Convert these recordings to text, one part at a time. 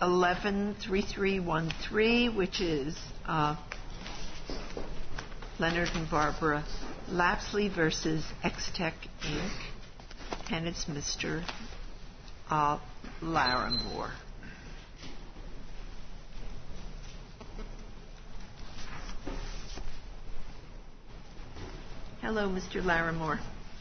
11-3313, which is Leonard and Barbara Lapsley versus X-Tech Inc., and it's Mr. Larimore. Hello, Mr. Larimore.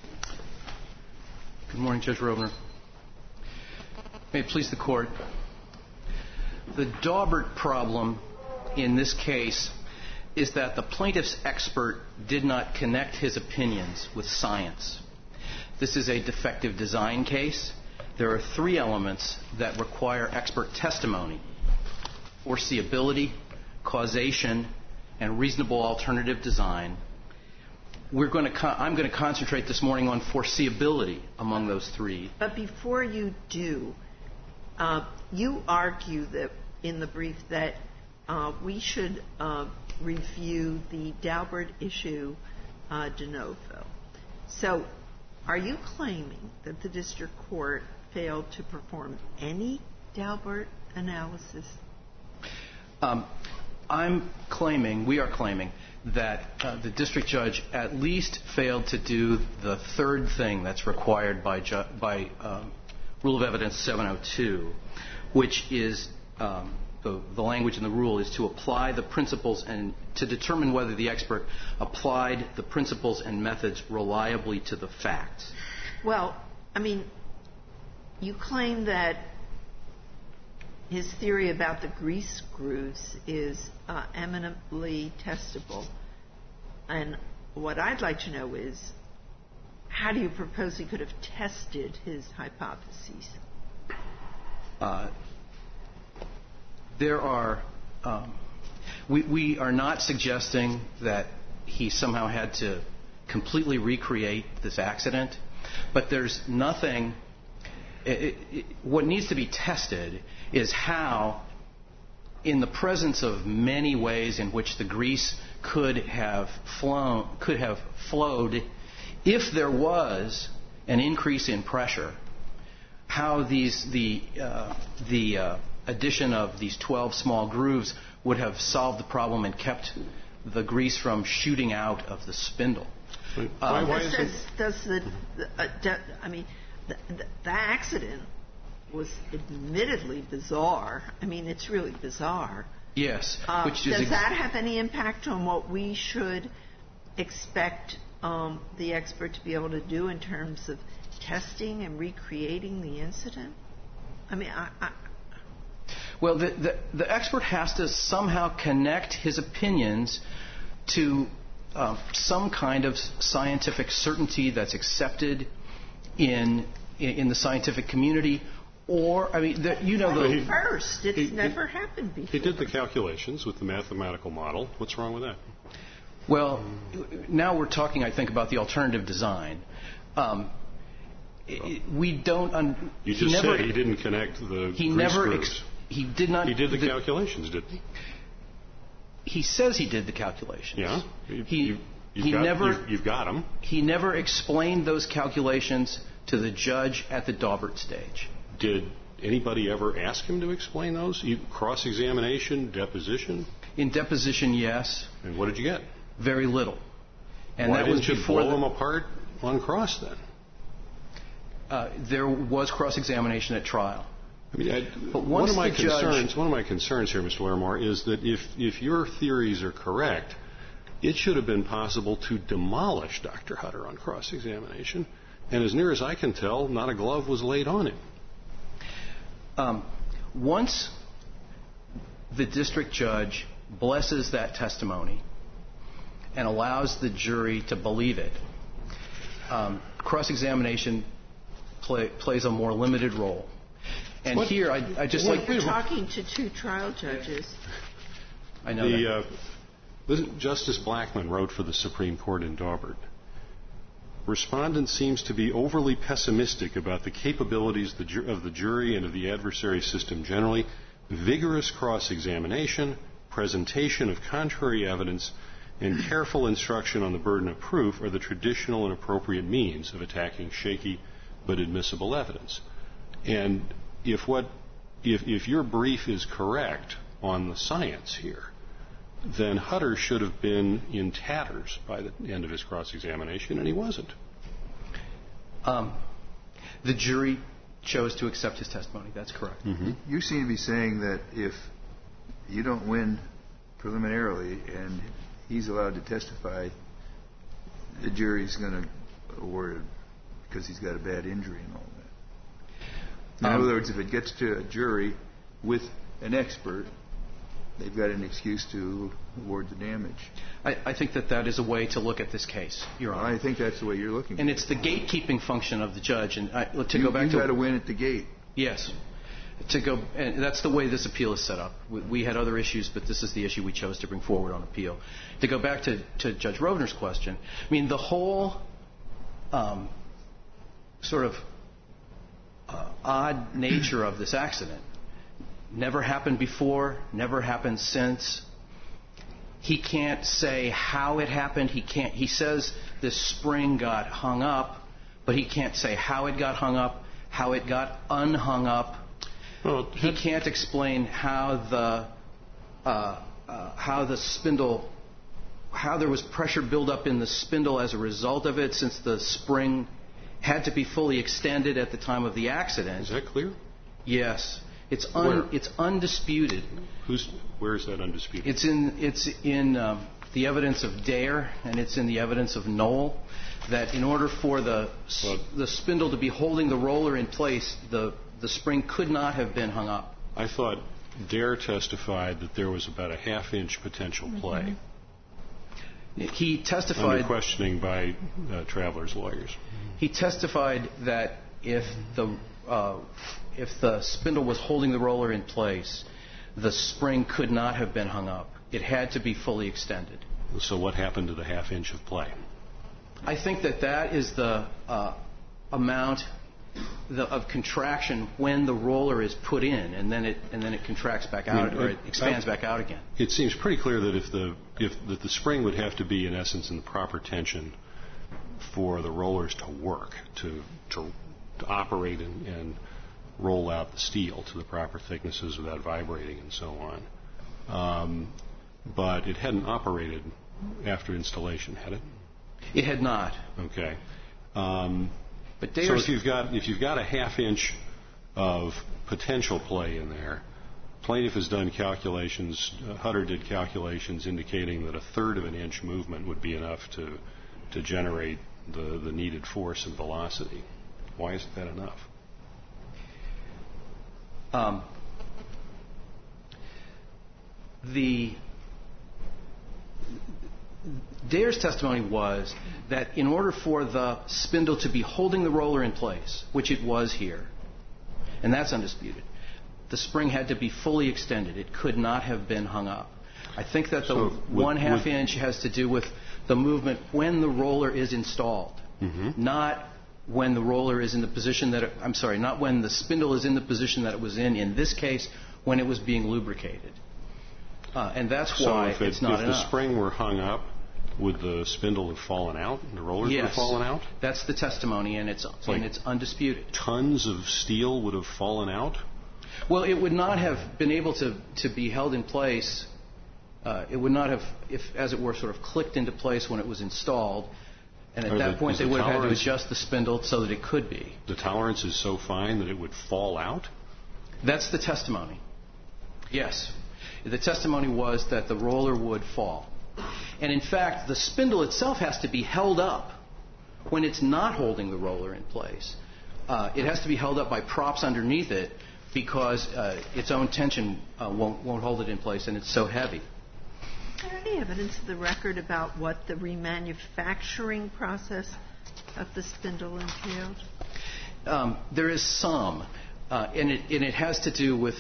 Good morning, Judge Rovner. May it please the Court. The Daubert problem in this case is that the plaintiff's expert did not connect his opinions with science. This is a defective design case. There are three elements that require expert testimony: foreseeability, causation, and reasonable alternative design. I'm going to concentrate this morning on foreseeability among those three. But before you do, you argue that in the brief that we should review the Daubert issue de novo. So are you claiming that the district court failed to perform any Daubert analysis? We are claiming that the district judge at least failed to do the third thing that's required by Rule of Evidence 702, which is the language in the rule is to apply the principles and to determine whether the expert applied the principles and methods reliably to the facts. Well, I mean, you claim that his theory about the grease grooves is eminently testable. And what I'd like to know is, how do you propose he could have tested his hypotheses? We are not suggesting that he somehow had to completely recreate this accident, but there's nothing. What needs to be tested is how, in the presence of many ways in which the grease could have flowed, if there was an increase in pressure, how the addition of these 12 small grooves would have solved the problem and kept the grease from shooting out of the spindle. The accident was admittedly bizarre. I mean, it's really bizarre. Yes. Does that have any impact on what we should expect the expert to be able to do in terms of testing and recreating the incident? I mean, Well, the expert has to somehow connect his opinions to some kind of scientific certainty that's accepted in the scientific community, or, I mean, first. It's never happened before. He did the calculations with the mathematical model. What's wrong with that? Well, now we're talking, I think, about the alternative design. We don't. You just said he didn't connect the grease grooves. He did not. He did the calculations, didn't he? He says he did the calculations. Yeah. You've got them. He never explained those calculations to the judge at the Daubert stage. Did anybody ever ask him to explain those? Cross-examination, deposition? In deposition, yes. And what did you get? Very little. And Why that didn't was you before blow them apart on cross then? There was cross-examination at trial. I mean, one of my concerns here, Mr. Larimore, is that if your theories are correct, it should have been possible to demolish Dr. Hutter on cross-examination, and as near as I can tell, not a glove was laid on him. Once the district judge blesses that testimony and allows the jury to believe it, cross-examination plays a more limited role. And here, I just like... We're talking to two trial judges. I know that. Justice Blackmun wrote for the Supreme Court in Daubert. Respondent seems to be overly pessimistic about the capabilities of the jury and of the adversary system generally. Vigorous cross-examination, presentation of contrary evidence, and careful instruction on the burden of proof are the traditional and appropriate means of attacking shaky but admissible evidence. And if what if your brief is correct on the science here, then Hutter should have been in tatters by the end of his cross-examination, and he wasn't. The jury chose to accept his testimony. That's correct. Mm-hmm. You seem to be saying that if you don't win preliminarily and he's allowed to testify, the jury's going to award it because he's got a bad injury and all that. In other words, if it gets to a jury with an expert, they've got an excuse to award the damage. I think that is a way to look at this case, Your Honor. I think that's the way you're looking at it. And it's the gatekeeping function of the judge. And You've got to win at the gate. Yes. And that's the way this appeal is set up. We had other issues, but this is the issue we chose to bring forward on appeal. To go back to Judge Rovner's question, I mean, the whole sort of odd nature of this accident never happened before, never happened since. He can't say how it happened. He says this spring got hung up, but he can't say how it got hung up, how it got unhung up. Well, he can't explain how the spindle, how there was pressure buildup in the spindle as a result of it, since the spring had to be fully extended at the time of the accident. Is that clear? Yes. It's undisputed. Where is that undisputed? It's in the evidence of Dare, and it's in the evidence of Knoll, that in order for the spindle to be holding the roller in place, the spring could not have been hung up. I thought Dare testified that there was about a half-inch potential play. He testified under questioning by Traveler's lawyers. He testified that if the spindle was holding the roller in place, the spring could not have been hung up. It had to be fully extended. So what happened to the half-inch of play? I think that is the amount of contraction when the roller is put in, and then it contracts back out, or it expands back out again. It seems pretty clear that if the spring would have to be, in essence, in the proper tension for the rollers to work, to operate and roll out the steel to the proper thicknesses without vibrating and so on. But it hadn't operated after installation, had it? It had not. Okay. So if you've got a half-inch of potential play in there, plaintiff has done calculations, Hutter did calculations indicating that a third of an inch movement would be enough to generate the needed force and velocity. Why isn't that enough? Dare's testimony was that in order for the spindle to be holding the roller in place, which it was here, and that's undisputed, the spring had to be fully extended. It could not have been hung up. I think that the 1/2 inch has to do with the movement when the roller is installed, not when the roller is in the position not when the spindle is in the position that it was in this case, when it was being lubricated. And that's why it's not enough. If the spring were hung up, would the spindle have fallen out and the rollers would have fallen out? That's the testimony, and it's undisputed. Tons of steel would have fallen out? Well, it would not have been able to be held in place. It would not have, as it were, sort of clicked into place when it was installed. And at that point, they would have had to adjust the spindle so that it could be. The tolerance is so fine that it would fall out? That's the testimony. Yes. The testimony was that the roller would fall. And in fact, the spindle itself has to be held up when it's not holding the roller in place. It has to be held up by props underneath it because its own tension won't hold it in place, and it's so heavy. Is there any evidence of the record about what the remanufacturing process of the spindle entailed? There is some, and it has to do with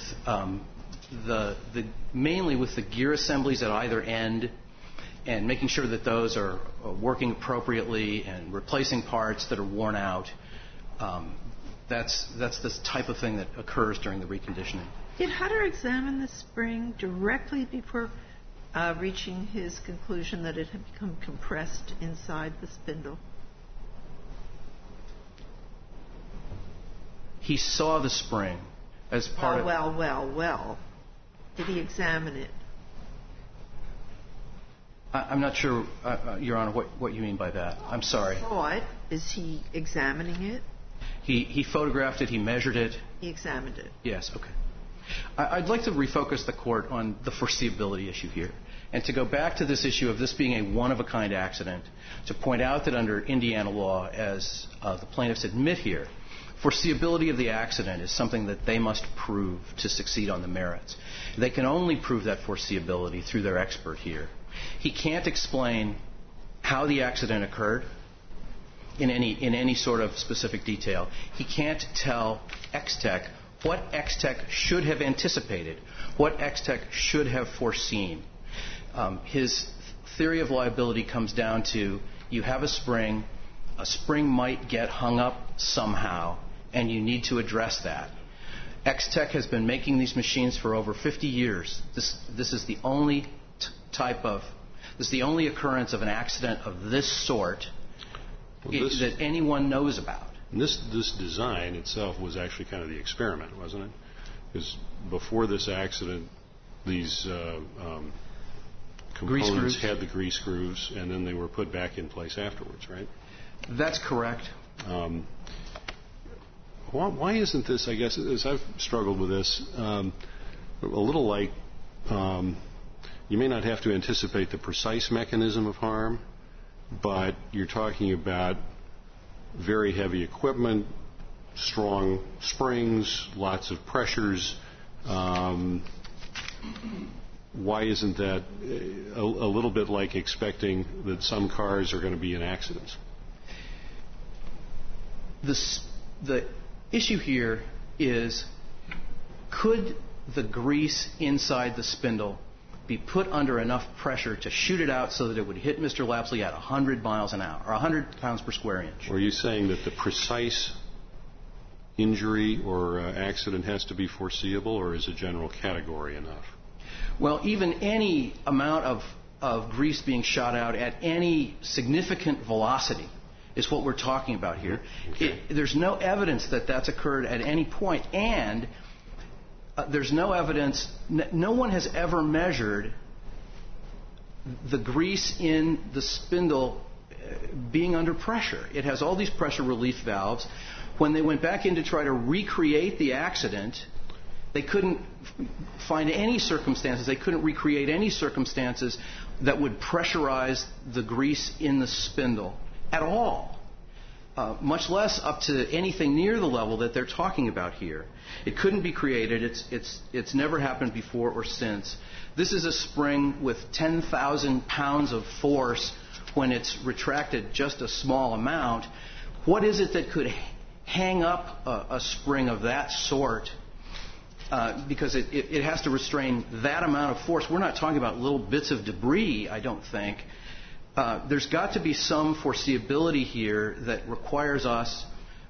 mainly with the gear assemblies at either end, and making sure that those are working appropriately and replacing parts that are worn out. That's the type of thing that occurs during the reconditioning. Did Hutter examine the spring directly before reaching his conclusion that it had become compressed inside the spindle? He saw the spring. as part of... Well. Did he examine it? I'm not sure, Your Honor, what you mean by that. I'm sorry. Is he examining it? He photographed it. He measured it. He examined it. Yes, okay. I'd like to refocus the Court on the foreseeability issue here and to go back to this issue of this being a one-of-a-kind accident, to point out that under Indiana law, as the plaintiffs admit here, foreseeability of the accident is something that they must prove to succeed on the merits. They can only prove that foreseeability through their expert here. He can't explain how the accident occurred in any sort of specific detail. He can't tell X-Tech what X-Tech should have anticipated, what X-Tech should have foreseen. His theory of liability comes down to you have a spring might get hung up somehow, and you need to address that. X-Tech has been making these machines for over 50 years. This is the only this is the only occurrence of an accident of this sort that anyone knows about. This design itself was actually kind of the experiment, wasn't it? Because before this accident, these components had the grease grooves, and then they were put back in place afterwards, right? That's correct. Why isn't this, I guess, as I've struggled with this, a little like you may not have to anticipate the precise mechanism of harm, but you're talking about very heavy equipment, strong springs, lots of pressures. Why isn't that a little bit like expecting that some cars are going to be in accidents? The issue here is, could the grease inside the spindle be put under enough pressure to shoot it out so that it would hit Mr. Lapsley at 100 miles an hour, or 100 pounds per square inch? Or are you saying that the precise injury or accident has to be foreseeable, or is a general category enough? Well, even any amount of grease being shot out at any significant velocity is what we're talking about here. Okay. There's no evidence that that's occurred at any point, and there's no evidence, no one has ever measured the grease in the spindle being under pressure. It has all these pressure relief valves. When they went back in to try to recreate the accident, they couldn't find any circumstances, they couldn't recreate any circumstances that would pressurize the grease in the spindle at all, much less up to anything near the level that they're talking about here. It couldn't be created. It's never happened before or since. This is a spring with 10,000 pounds of force when it's retracted just a small amount. What is it that could hang up a spring of that sort? Because it has to restrain that amount of force. We're not talking about little bits of debris, I don't think. There's got to be some foreseeability here that requires us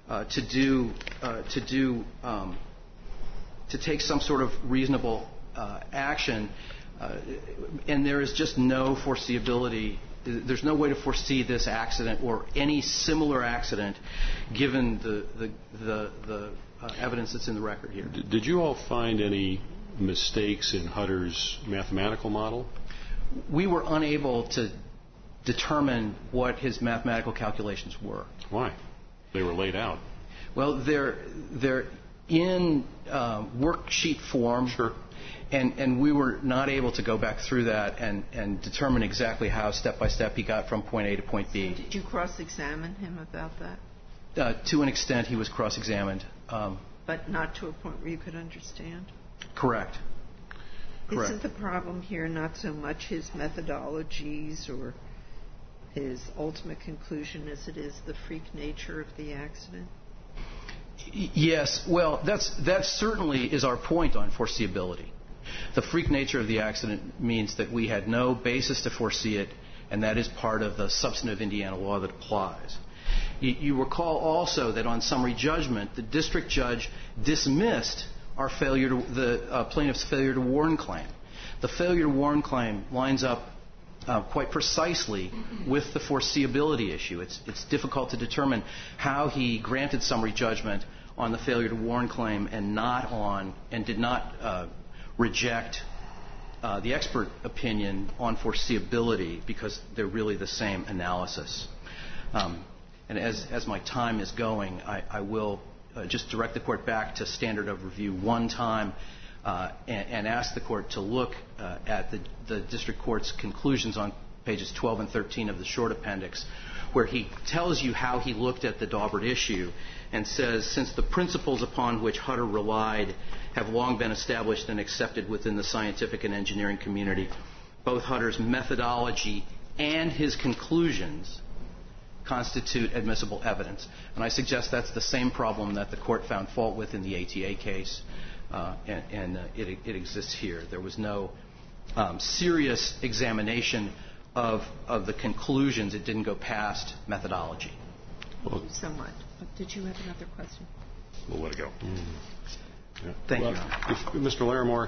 to take some sort of reasonable action, and there is just no foreseeability. There's no way to foresee this accident or any similar accident, given the evidence that's in the record here. Did you all find any mistakes in Hutter's mathematical model? We were unable to determine what his mathematical calculations were. Why? They were laid out. Well, they're in worksheet form. Sure. And we were not able to go back through that and determine exactly how, step by step, he got from point A to point B. Did you cross-examine him about that? To an extent, he was cross-examined. But not to a point where you could understand? Correct. Isn't the problem here not so much his methodologies or his ultimate conclusion as it is the freak nature of the accident? Yes. Well, that certainly is our point on foreseeability. The freak nature of the accident means that we had no basis to foresee it, and that is part of the substantive Indiana law that applies. You recall also that on summary judgment, the district judge dismissed our the plaintiff's failure to warn claim. The failure to warn claim lines up quite precisely with the foreseeability issue. It's difficult to determine how he granted summary judgment on the failure to warn claim and did not reject the expert opinion on foreseeability because they're really the same analysis. And as my time is going, I will just direct the Court back to standard of review one time and ask the Court to look at the District Court's conclusions on pages 12 and 13 of the short appendix, where he tells you how he looked at the Daubert issue and says, since the principles upon which Hutter relied have long been established and accepted within the scientific and engineering community, both Hutter's methodology and his conclusions constitute admissible evidence. And I suggest that's the same problem that the Court found fault with in the ATA case, and it exists here. There was no serious examination of the conclusions. It didn't go past methodology. Thank you so much. Did you have another question? We'll let it go. Yeah. Thank you. Mr. Larimore,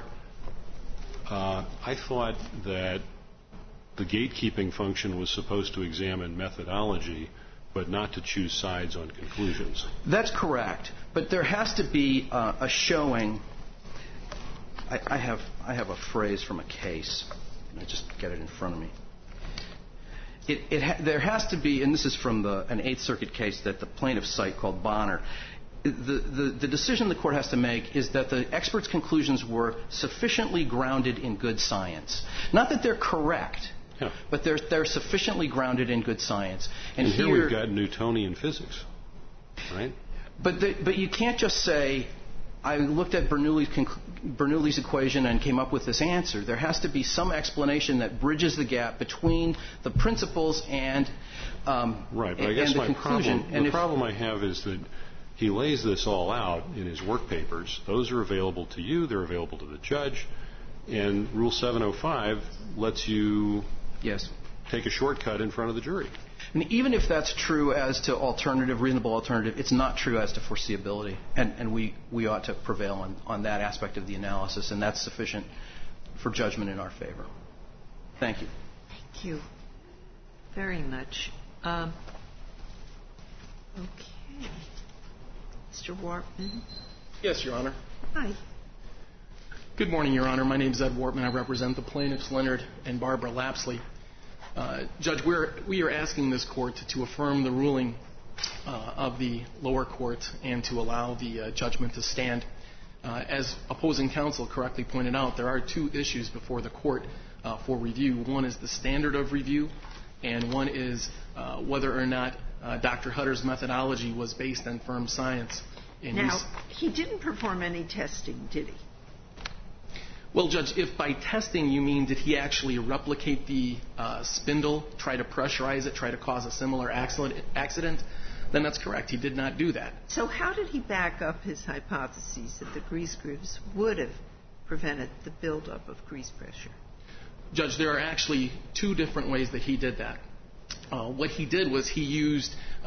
I thought that the gatekeeping function was supposed to examine methodology, but not to choose sides on conclusions. That's correct. But there has to be a showing. I have a phrase from a case. I just get it in front of me. There has to be, and this is from an Eighth Circuit case that the plaintiffs cite called Bonner. The decision the Court has to make is that the experts' conclusions were sufficiently grounded in good science. Not that they're correct, but they're sufficiently grounded in good science. And here we've got Newtonian physics, right? But you can't just say, I looked at Bernoulli's equation and came up with this answer. There has to be some explanation that bridges the gap between the principles and right, but I guess the conclusion. The problem I have is that he lays this all out in his work papers. Those are available to you. They're available to the judge. And Rule 705 lets you take a shortcut in front of the jury. And even if that's true as to reasonable alternative, it's not true as to foreseeability. And we ought to prevail on that aspect of the analysis, and that's sufficient for judgment in our favor. Thank you. Thank you very much. Okay. Mr. Wartman? Yes, Your Honor. Hi. Good morning, Your Honor. My name is Ed Wartman. I represent the plaintiffs Leonard and Barbara Lapsley. Judge, we are asking this Court to affirm the ruling of the lower court and to allow the judgment to stand. As opposing counsel correctly pointed out, there are two issues before the Court for review. One is the standard of review, and one is whether or not Dr. Hutter's methodology was based on firm science. Now, he didn't perform any testing, did he? Well, Judge, if by testing you mean did he actually replicate the spindle, try to pressurize it, try to cause a similar accident, then that's correct. He did not do that. So how did he back up his hypotheses that the grease grooves would have prevented the buildup of grease pressure? Judge, there are actually two different ways that he did that. What he did was he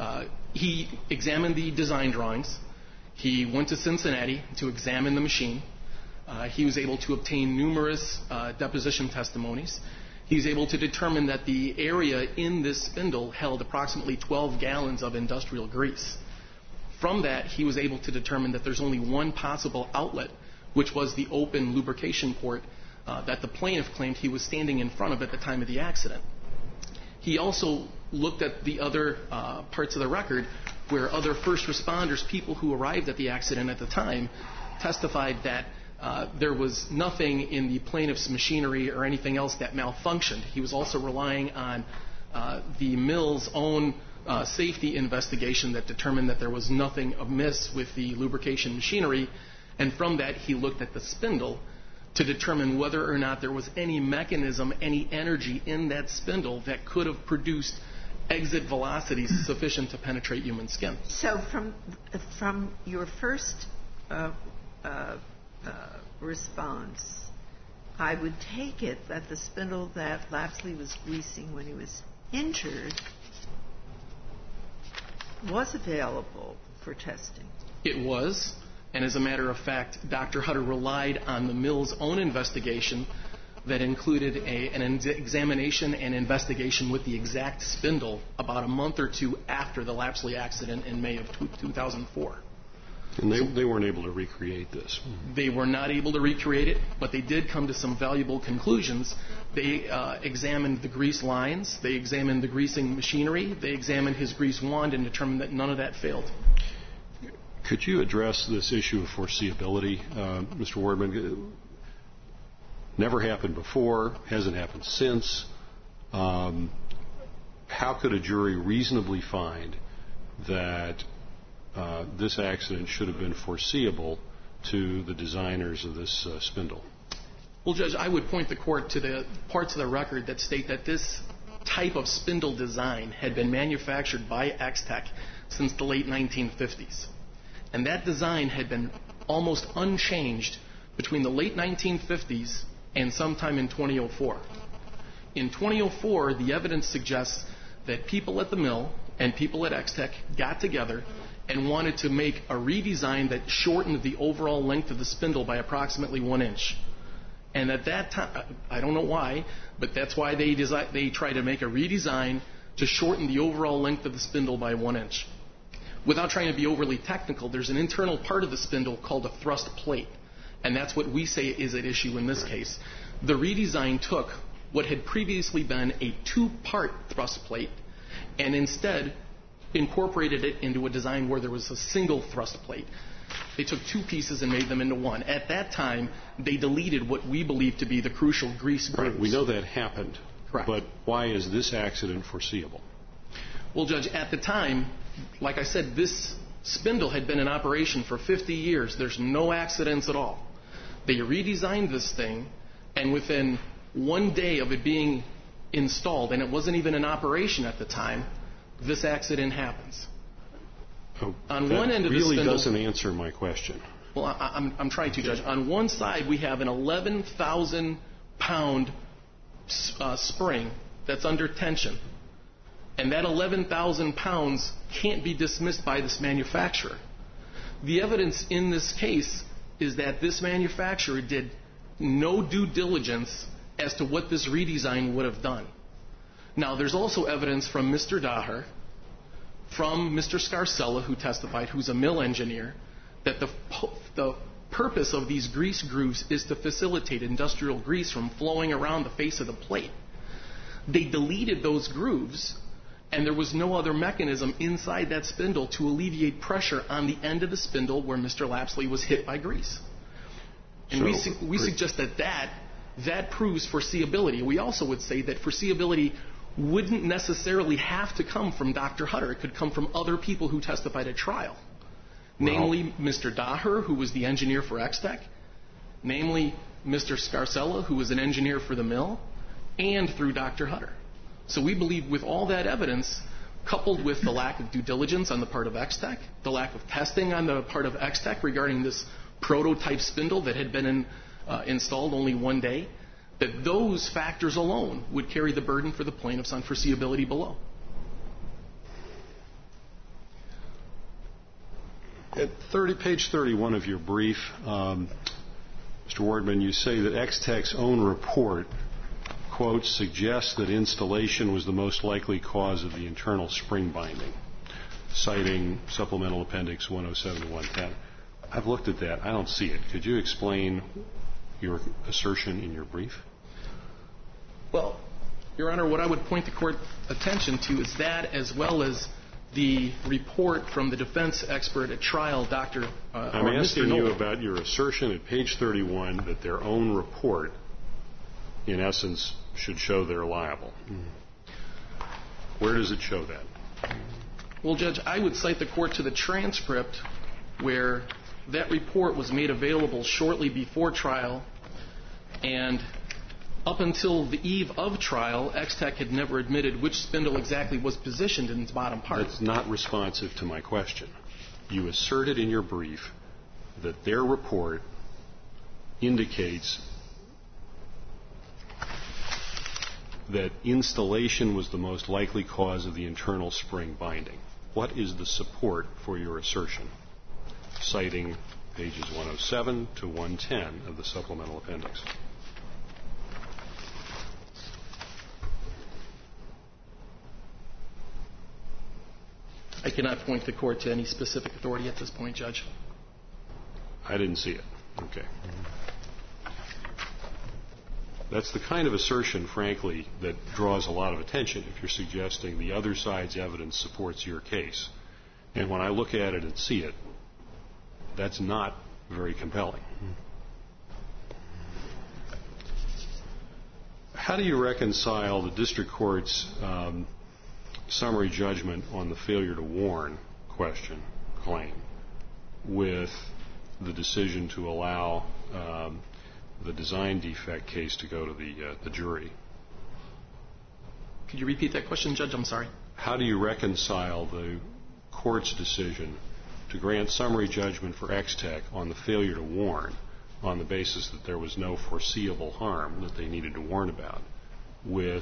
examined the design drawings. He went to Cincinnati to examine the machine. He was able to obtain numerous deposition testimonies. He was able to determine that the area in this spindle held approximately 12 gallons of industrial grease. From that, he was able to determine that there's only one possible outlet, which was the open lubrication port that the plaintiff claimed he was standing in front of at the time of the accident. He also looked at the other parts of the record where other first responders, people who arrived at the accident at the time, testified that there was nothing in the plaintiff's machinery or anything else that malfunctioned. He was also relying on the mill's own safety investigation that determined that there was nothing amiss with the lubrication machinery. And from that, he looked at the spindle to determine whether or not there was any mechanism, any energy in that spindle that could have produced exit velocities sufficient to penetrate human skin. So from your first response, I would take it that the spindle that Lapsley was greasing when he was injured was available for testing. It was, and as a matter of fact, Dr. Hutter relied on the mill's own investigation that included an examination and investigation with the exact spindle about a month or two after the Lapsley accident in May of 2004. And they weren't able to recreate this. They were not able to recreate it, but they did come to some valuable conclusions. They examined the grease lines, they examined the greasing machinery, they examined his grease wand and determined that none of that failed. Could you address this issue of foreseeability, Mr. Wardman? Never happened before, hasn't happened since. How could a jury reasonably find that this accident should have been foreseeable to the designers of this spindle? Well, Judge, I would point the court to the parts of the record that state that this type of spindle design had been manufactured by X-Tech since the late 1950s. And that design had been almost unchanged between the late 1950s and sometime in 2004. In 2004, the evidence suggests that people at the mill and people at X-Tech got together and wanted to make a redesign that shortened the overall length of the spindle by approximately 1 inch. And at that time, I don't know why, but that's why they tried to make a redesign to shorten the overall length of the spindle by 1 inch. Without trying to be overly technical, there's an internal part of the spindle called a thrust plate, and that's what we say is at issue in this case. The redesign took what had previously been a 2-part thrust plate and instead incorporated it into a design where there was a single thrust plate. They took 2 pieces and made them into one. At that time, they deleted what we believe to be the crucial grease grooves. Right. We know that happened. Correct. But why is this accident foreseeable? Well, Judge, at the time, like I said, this spindle had been in operation for 50 years. There's no accidents at all. They redesigned this thing, and within 1 day of it being installed, and it wasn't even in operation at the time, this accident happens. Oh, on one end of the really spindle, doesn't answer my question. Well, I'm trying to, Judge. On one side, we have an 11,000-pound spring that's under tension. And that 11,000 pounds can't be dismissed by this manufacturer. The evidence in this case is that this manufacturer did no due diligence as to what this redesign would have done. Now, there's also evidence from Mr. Daher, from Mr. Scarcella, who testified, who's a mill engineer, that the purpose of these grease grooves is to facilitate industrial grease from flowing around the face of the plate. They deleted those grooves, and there was no other mechanism inside that spindle to alleviate pressure on the end of the spindle where Mr. Lapsley was hit by grease. And we suggest that proves foreseeability. We also would say that foreseeability wouldn't necessarily have to come from Dr. Hutter. It could come from other people who testified at trial. Namely, Mr. Daher, who was the engineer for X-Tech, namely Mr. Scarcella, who was an engineer for the mill, and through Dr. Hutter. So we believe with all that evidence, coupled with the lack of due diligence on the part of X-Tech, the lack of testing on the part of X-Tech regarding this prototype spindle that had been installed only 1 day, that those factors alone would carry the burden for the plaintiffs on foreseeability below. At page 31 of your brief, Mr. Wardman, you say that X-Tech's own report, quote, suggests that installation was the most likely cause of the internal spring binding, citing Supplemental Appendix 107 to 110. I've looked at that. I don't see it. Could you explain your assertion in your brief? Well, Your Honor, what I would point the court attention to is that, as well as the report from the defense expert at trial, I'm asking you about your assertion at page 31 that their own report, in essence, should show they're liable. Where does it show that? Well, Judge, I would cite the court to the transcript where that report was made available shortly before trial, and up until the eve of trial, X-Tech had never admitted which spindle exactly was positioned in its bottom part. That's not responsive to my question. You asserted in your brief that their report indicates that installation was the most likely cause of the internal spring binding. What is the support for your assertion? Citing pages 107 to 110 of the supplemental appendix. I cannot point the court to any specific authority at this point, Judge. I didn't see it. Okay. That's the kind of assertion, frankly, that draws a lot of attention if you're suggesting the other side's evidence supports your case. And when I look at it and see it, that's not very compelling. How do you reconcile the district court's summary judgment on the failure to warn claim with the decision to allow the design defect case to go to the jury? Could you repeat that question, Judge? I'm sorry. How do you reconcile the court's decision to grant summary judgment for X-Tech on the failure to warn on the basis that there was no foreseeable harm that they needed to warn about with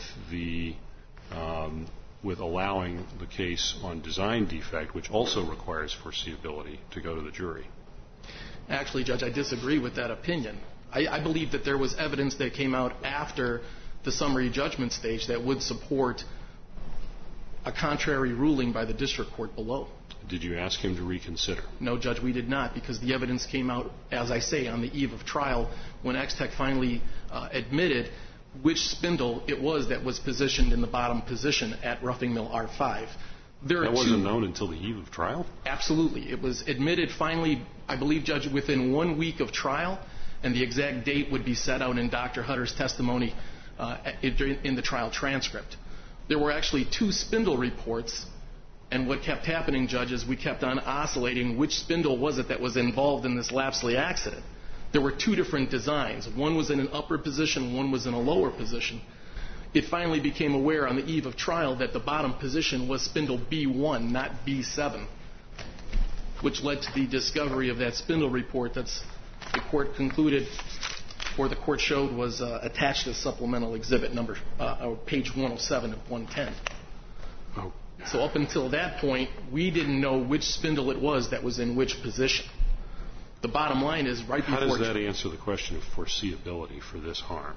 allowing the case on design defect, which also requires foreseeability, to go to the jury? Actually, Judge, I disagree with that opinion. I believe that there was evidence that came out after the summary judgment stage that would support a contrary ruling by the district court below. Did you ask him to reconsider? No, Judge, we did not, because the evidence came out, as I say, on the eve of trial when X-Tech finally admitted which spindle it was that was positioned in the bottom position at roughing mill R5. That wasn't known until the eve of trial? Absolutely. It was admitted finally, I believe, Judge, within 1 week of trial, and the exact date would be set out in Dr. Hutter's testimony in the trial transcript. There were actually 2 spindle reports, and what kept happening, Judge, is we kept on oscillating which spindle was it that was involved in this Lapsley accident. There were 2 different designs. One was in an upper position, one was in a lower position. It finally became aware on the eve of trial that the bottom position was spindle B1, not B7, which led to the discovery of that spindle report that's the court concluded, or the court showed, was attached as supplemental exhibit number, page 107 of 110. Oh. So up until that point, we didn't know which spindle it was that was in which position. The bottom line is right before... How does that answer the question of foreseeability for this harm?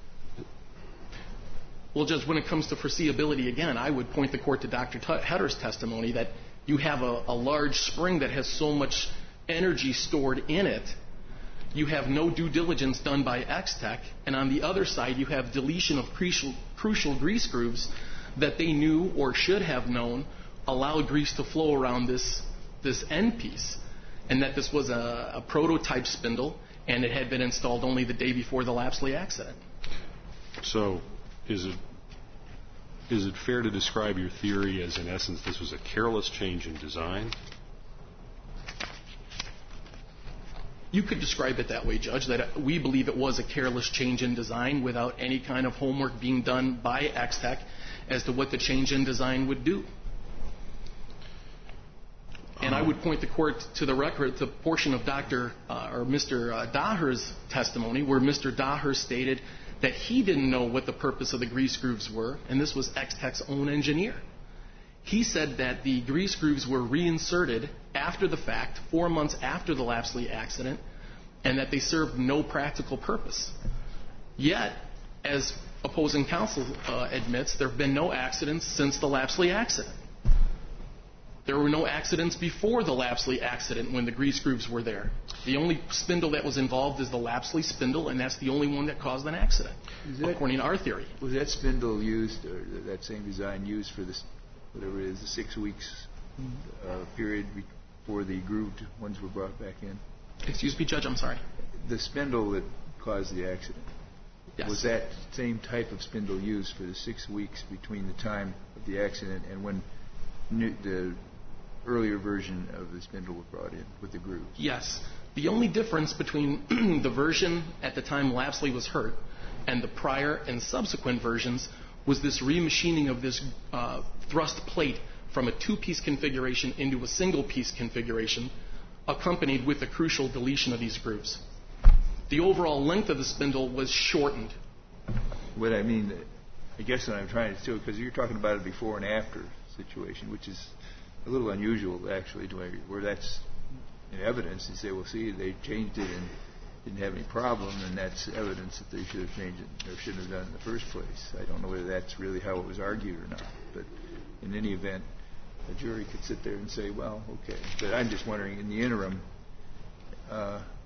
Well, Judge, when it comes to foreseeability, again, I would point the court to Dr. Hutter's testimony that you have a large spring that has so much energy stored in it, you have no due diligence done by X-Tech, and on the other side you have deletion of crucial grease grooves that they knew or should have known allowed grease to flow around this end piece, and that this was a prototype spindle and it had been installed only the day before the Lapsley accident. So is it fair to describe your theory as, in essence, this was a careless change in design? You could describe it that way, Judge, that we believe it was a careless change in design without any kind of homework being done by X-Tech as to what the change in design would do. And I would point the court to the record, the portion of Mr. Daher's testimony, where Mr. Daher stated that he didn't know what the purpose of the grease grooves were, and this was X-Tech's own engineer. He said that the grease grooves were reinserted after the fact, 4 months after the Lapsley accident, and that they served no practical purpose. Yet, as opposing counsel admits, there have been no accidents since the Lapsley accident. There were no accidents before the Lapsley accident when the grease grooves were there. The only spindle that was involved is the Lapsley spindle, and that's the only one that caused an accident, according to our theory. Was that spindle used, or that same design used for this, whatever it is, the 6 weeks period before the grooved ones were brought back in? Excuse me, Judge, I'm sorry. The spindle that caused the accident, yes. Was that same type of spindle used for the 6 weeks between the time of the accident and when the earlier version of the spindle was brought in with the grooves? Yes. The only difference between the version at the time Lapsley was hurt and the prior and subsequent versions was this remachining of this thrust plate from a 2-piece configuration into a single-piece configuration, accompanied with the crucial deletion of these grooves. The overall length of the spindle was shortened. What I mean, I guess what I'm trying to do, because you're talking about a before and after situation, which is a little unusual, actually, where that's in evidence. You say, well, see, they changed it and didn't have any problem, and that's evidence that they should have changed it or shouldn't have done it in the first place. I don't know whether that's really how it was argued or not, but in any event, a jury could sit there and say, well, okay. But I'm just wondering, in the interim,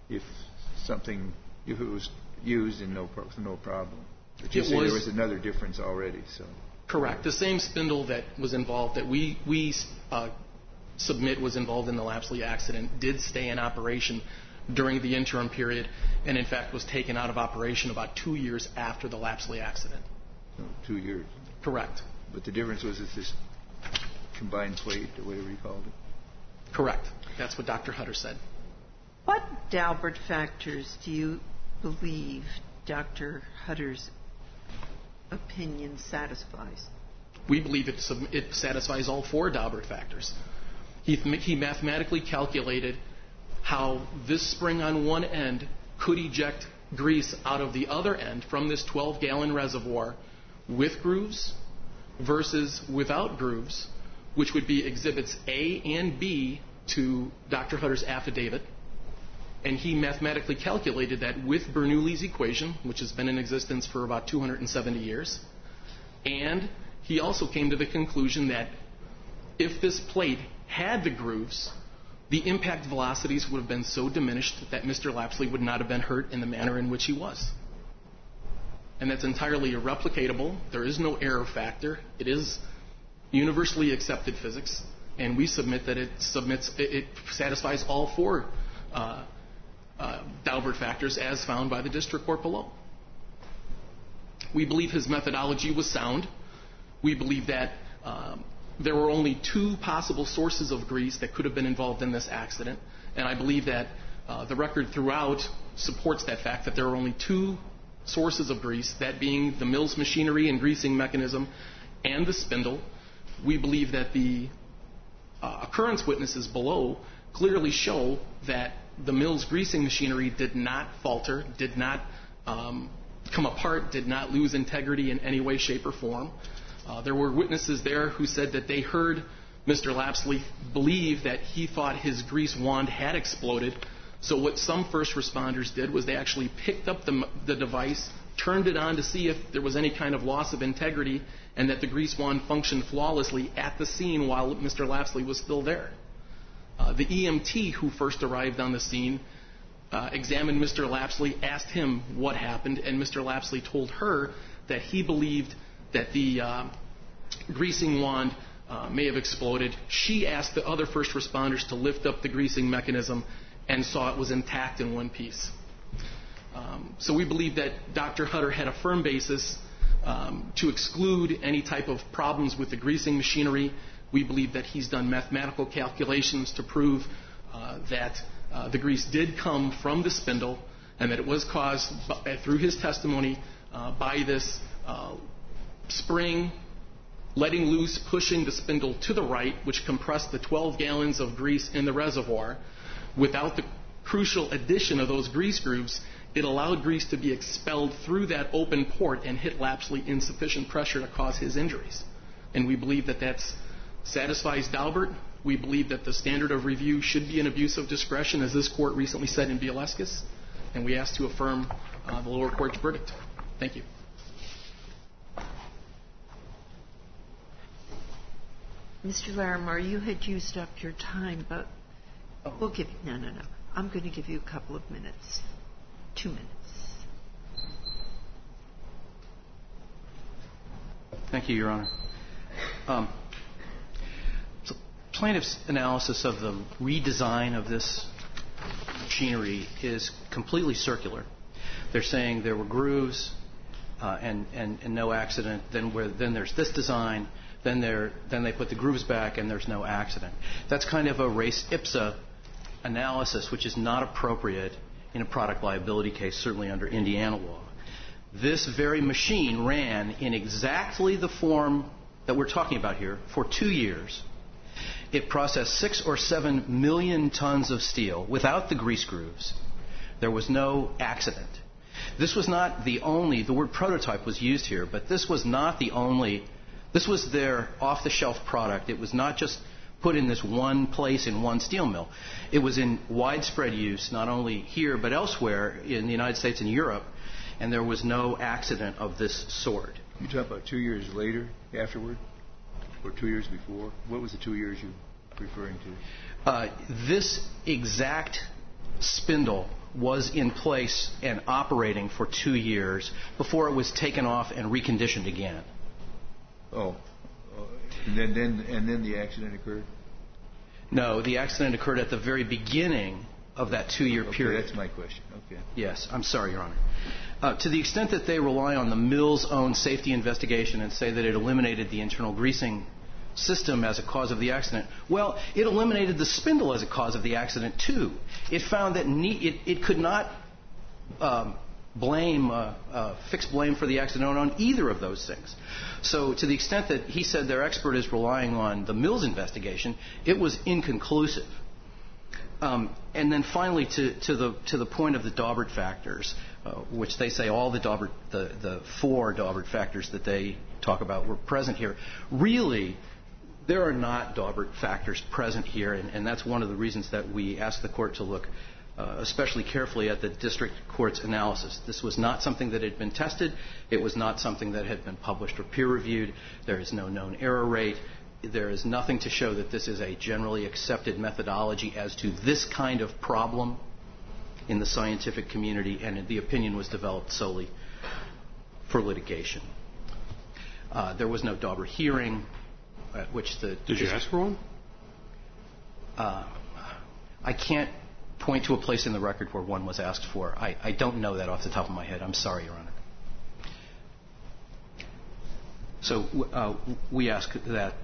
if it was used and no problem. But you say there was another difference already, so. Correct. The same spindle that was involved, that we submit was involved in the Lapsley accident, did stay in operation during the interim period, and in fact was taken out of operation about 2 years after the Lapsley accident. So 2 years. Correct. But the difference was it's this combined plate, or whatever you called it. Correct. That's what Dr. Hutter said. What Daubert factors do you believe Dr. Hutter's opinion satisfies? We believe it satisfies all 4 Daubert factors. He mathematically calculated how this spring on one end could eject grease out of the other end from this 12-gallon reservoir with grooves versus without grooves, which would be exhibits A and B to Dr. Hutter's affidavit. And he mathematically calculated that with Bernoulli's equation, which has been in existence for about 270 years. And he also came to the conclusion that if this plate had the grooves, the impact velocities would have been so diminished that Mr. Lapsley would not have been hurt in the manner in which he was. And that's entirely irreplicatable. There is no error factor. It is universally accepted physics. And we submit that it satisfies all 4 Daubert factors as found by the district court below. We believe his methodology was sound. We believe that there were only 2 possible sources of grease that could have been involved in this accident. And I believe that the record throughout supports that fact, that there are only 2 sources of grease, that being the mill's machinery and greasing mechanism and the spindle. We believe that the occurrence witnesses below clearly show that the mill's greasing machinery did not falter, did not come apart, did not lose integrity in any way, shape, or form. There were witnesses there who said that they heard Mr. Lapsley believe that he thought his grease wand had exploded. So what some first responders did was they actually picked up the device, turned it on to see if there was any kind of loss of integrity, and that the grease wand functioned flawlessly at the scene while Mr. Lapsley was still there. The EMT who first arrived on the scene examined Mr. Lapsley, asked him what happened, and Mr. Lapsley told her that he believed that the greasing wand may have exploded. She asked the other first responders to lift up the greasing mechanism and saw it was intact in one piece. So we believe that Dr. Hutter had a firm basis to exclude any type of problems with the greasing machinery. We believe that he's done mathematical calculations to prove that the grease did come from the spindle and that it was caused through his testimony by this spring letting loose, pushing the spindle to the right, which compressed the 12 gallons of grease in the reservoir. Without the crucial addition of those grease grooves, it allowed grease to be expelled through that open port and hit Lapsley in sufficient pressure to cause his injuries. And we believe that that satisfies Daubert. We believe that the standard of review should be an abuse of discretion, as this court recently said in Bieleskis, and we ask to affirm the lower court's verdict. Thank you. Mr. Larimar, you had used up your time, but we'll give you... No. I'm going to give you a couple of minutes. 2 minutes. Thank you, Your Honor. So plaintiff's analysis of the redesign of this machinery is completely circular. They're saying there were grooves and no accident. Then there's this design. Then they put the grooves back and there's no accident. That's kind of a res ipsa analysis, which is not appropriate in a product liability case, certainly under Indiana law. This very machine ran in exactly the form that we're talking about here for 2 years. It processed 6 or 7 million tons of steel without the grease grooves. There was no accident. This was not the only, the word prototype was used here, but this was not the only, this was their off-the-shelf product. It was not just put in this one place in one steel mill. It was in widespread use, not only here but elsewhere in the United States and Europe, and there was no accident of this sort. You talk about 2 years later, afterward, or 2 years before? What was the 2 years you're referring to? This exact spindle was in place and operating for 2 years before it was taken off and reconditioned again. Oh, and then the accident occurred? No, the accident occurred at the very beginning of that 2-year period. That's my question. Okay. Yes, I'm sorry, Your Honor. To the extent that they rely on the mill's own safety investigation and say that it eliminated the internal greasing system as a cause of the accident, well, it eliminated the spindle as a cause of the accident, too. It found that it could not fix blame for the accident on either of those things. So to the extent that he said their expert is relying on the mill's investigation, it was inconclusive. And then finally, to the point of the Daubert factors, which they say all the 4 Daubert factors that they talk about were present here. Really, there are not Daubert factors present here, and that's one of the reasons that we asked the court to look especially carefully at the district court's analysis. This was not something that had been tested. It was not something that had been published or peer-reviewed. There is no known error rate. There is nothing to show that this is a generally accepted methodology as to this kind of problem in the scientific community, and the opinion was developed solely for litigation. There was no Daubert hearing at which the... Did you ask for one? I can't point to a place in the record where one was asked for. I don't know that off the top of my head. I'm sorry, Your Honor. So we ask that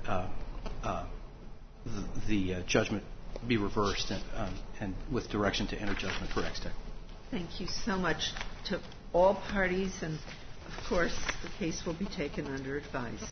the judgment be reversed and with direction to enter judgment for Extech. Thank you so much to all parties, and of course the case will be taken under advice.